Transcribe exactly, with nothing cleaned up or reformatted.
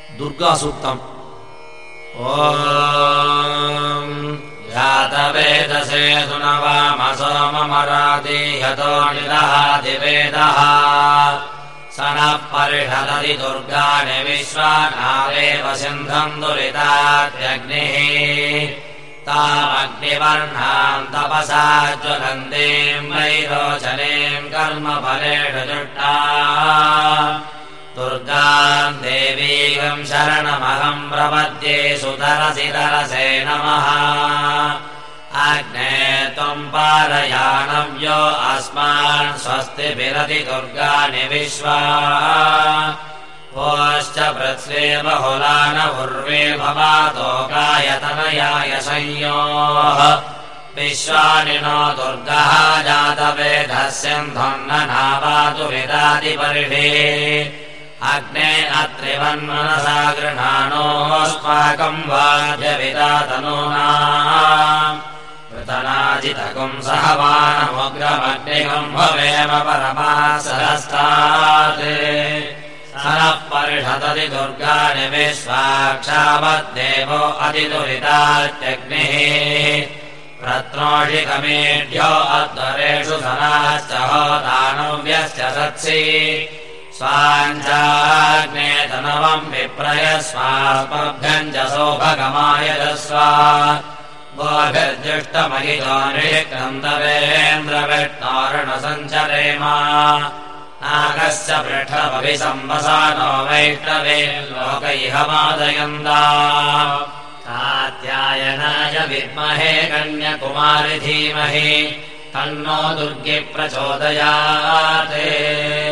दुर्गासूक्तम् ॐ जातवेदसे सुनवामसोममराति यतो निदहाति वेदः स नः परिषदति दुर्गाणि विश्वानावेव सिन्धम् दुरितात्यग्निः तामग्निवर्णाम् तपसा ज्वलन्तीम् वैरोचनीम् कर्मफलेषु जुष्टा दुर्गाम् देवीम् शरणमहम् प्रपद्ये सुतरसि तरसे नमः अग्ने त्वम् पारयानव्यो अस्मान् स्वस्तिभिरति दुर्गाणि विश्वा पोश्च पृथ्वी बहुला न पूर्वे भवातोकायतनयाय संयोः विश्वानि नो दुर्गः जातवेदः सिन्धुम् न नावातु विदादिपरिषे अग्ने अत्रिवन्मनसा गृह्णानोऽस्माकम् वाद्यविदातनूना पृतनाजितकुम् सहवानमुग्रमग्निकम् भवेम परमासहस्तात् स नः परिषदति दुर्गाणि विश्वाक्षावद्देवो अतिदुरितात्यग्निः प्रत्नोषिकमेढ्यो अध्वरेषु सनाश्च होतानव्यश्च सत्सि स्वाञ्चाग्ने तनवम् विप्रयस्वास्मभ्यम् च सौभगमायजस्व गोभिर्जुष्टमहितो निषिक्रन्दवेन्द्रविष्णोर्णसञ्चरेम नागस्य पृष्ठमभिसंवसानो वैष्णवे लोकैः मादयन्ता कात्यायनाय विद्महे कन्याकुमारि धीमहि तन्नो दुर्गे प्रचोदयात्।